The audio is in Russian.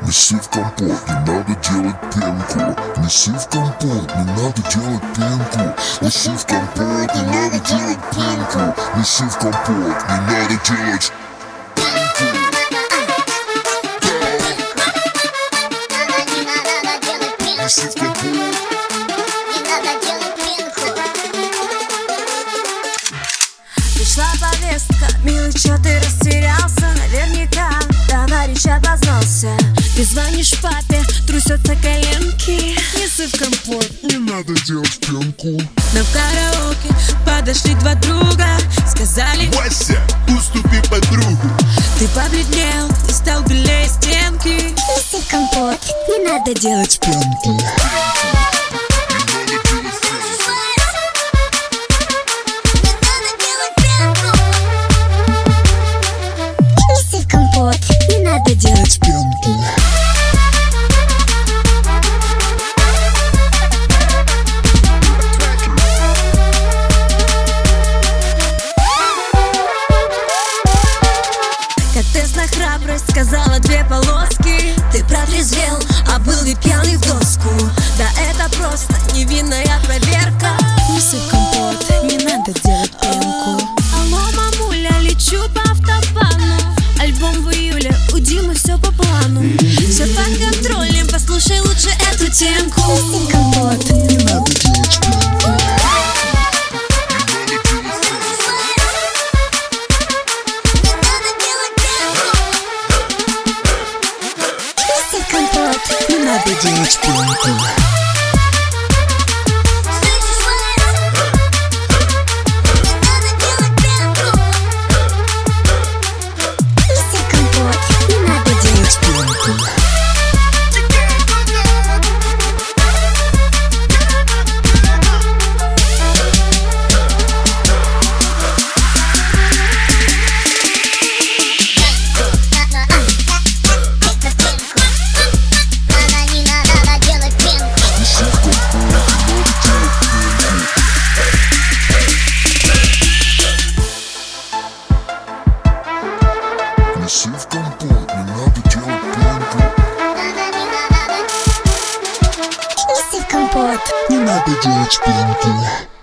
Неси в компот, не надо делать пенку. Неси в компот, не надо делать пенку. Неси в компот, не надо делать пенку. Неси в компот, не надо делать пенку. Неси в компот, не надо делать пенку. Пришла повестка, милый, чё ты растерялся? Наверняка товарищ обознался. Ты звонишь папе, трусятся коленки. Неси в компот, не надо делать пенку. Но в караоке подошли два друга, сказали: Вася, уступи подругу. Ты побледнел и стал белее стенки. Неси в компот, не надо делать пенку. Делать пенку. Как тест на храбрость сказала две полоски. Ты протрезвел, а был ведь пьяный в доску. Да это просто невинная проверка. Неси в компот, не надо делать пенку. Алло, мамуля, лечу по автобану. Альбом в июле, у Димы все по плану. Все под контролем, послушай лучше эту темку. Неси в компот, не надо делать пенку. Неси в компот, не надо делать пенку. Неси в компот, не надо делать пенку. Неси в компот, не надо делать пенку.